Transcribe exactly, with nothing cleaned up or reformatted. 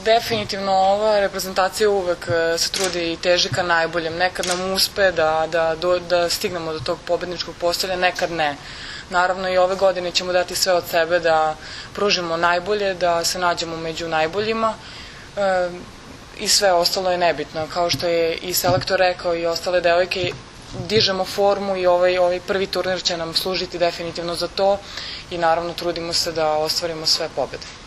definitivno ova reprezentacija uvek se trudi i teži ka najboljem. Nekad nam uspe da stignemo do tog pobedničkog postolja, nekad ne. Naravno i ove godine ćemo dati sve od sebe da pružimo najbolje, da se nađemo među najboljima i sve ostalo je nebitno. Kao što je i selektor rekao i ostale devojke, dižemo formu i ovaj prvi turnir će nam služiti definitivno za to i naravno trudimo se da ostvarimo sve pobede.